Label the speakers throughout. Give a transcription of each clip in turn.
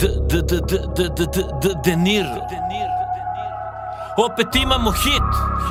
Speaker 1: De Niro. Opet imamo hit.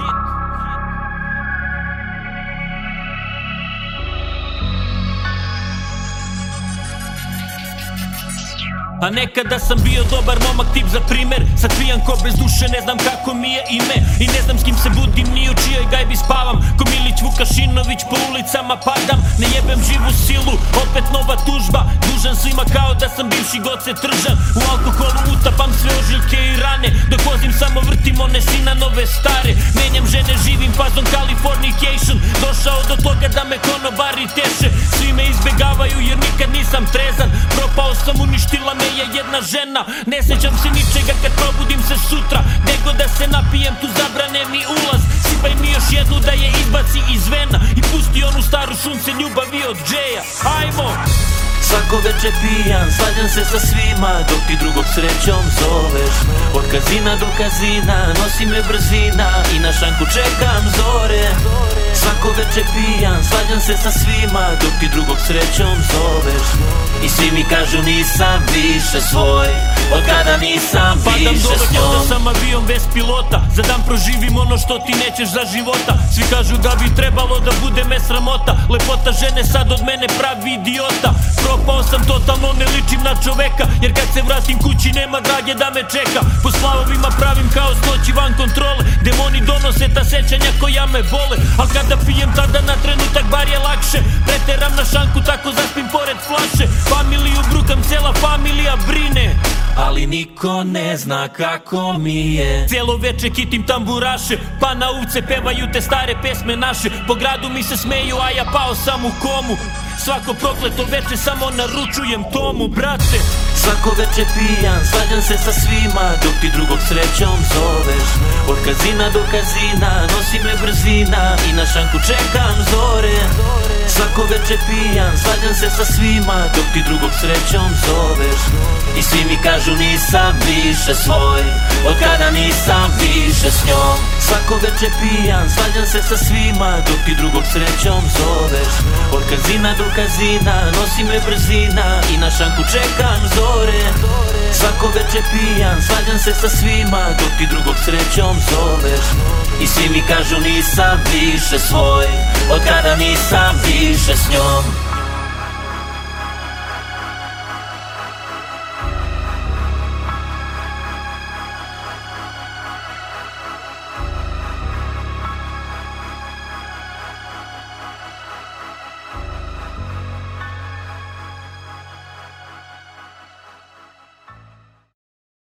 Speaker 1: A nekada sam bio dobar momak, tip za primer. Sad pijan ko bez duše, ne znam kako mi je ime. I ne znam s kim se budim, ni u čijoj gajbi spavam. Ko Milić Vukašinović po ulicama padam. Ne jebem živu silu, opet nova tužba. Dužan svima kao da sam bivši, god se tržam. U alkoholu utapam sve ožiljke i rane. Dok vozim samo vrtim one sina nove stare. Menjam žene, živim fazom Californication. Došao do toga da me konobari teše. Svi me izbegavaju jer nikad nisam trezan. Propao sam, uništila me je jedna žena. Ne sećam se ničega kad probudim se sutra. Nego da se napijem, tu zabrane mi ulaz. Sipaj mi još jednu da je izbaci iz vena. I pusti onu staru šunce ljubavi od Džeja. Ajmo!
Speaker 2: Svako veče pijan, svađam se sa svima. Dok ti drugog srećom zoveš. Od kazina do kazina, nosi me brzina. I na šanku čekam zore. Svako veče pijan, svađam se sa svima. Dok ti drugog srećom zoveš. I svi mi kažu nisam više svoj. Od kada nisam
Speaker 1: Padam
Speaker 2: više
Speaker 1: dole
Speaker 2: s
Speaker 1: kao da
Speaker 2: njom.
Speaker 1: sam avion bez pilota. Za dan proživim ono što ti nećeš za života. Svi kažu da bi trebalo da bude me sramota. Lepota žene sad od mene pravi idiota. Propao sam totalno, ne ličim na čoveka. Jer kad se vratim kući nema drage da me čeka. Po slavovima pravim kao stoći van kontrole. Demoni donose ta sećanja koja me bole. Al kada pijem tada na trenutak bar je lakše. Preteram na šanku tako zaspim pored flaše. Familiju brukam, cela familija brine.
Speaker 2: Ali niko ne zna kako mi je.
Speaker 1: Cijelo veče kitim tamburaše. Pa na uvce pevaju te stare pesme naše. Po gradu mi se smeju, a ja pao sam u komu. Svako prokleto veče samo naručujem tomu, brate.
Speaker 2: Svako veče pijan, svađam se sa svima. Dok ti drugog srećom zoveš. Od kazina do kazina, nosi me brzina. I na šanku čekam zore. Svako veče pijan, svađam se sa svima. Dok ti drugog srećom zoveš. I svi mi kažu nisam više svoj. Od kada nisam više s njom. Svako veče pijan, svađam se sa svima. Dok ti drugog srećom zoveš. Od kazina do kazina, nosi me brzina. I na šanku čekam zore. Svako veče pijan, svađam se sa svima. Dok ti drugog srećom zoveš. I svi mi kažu nisam više svoj. Od kada nisam više s njom.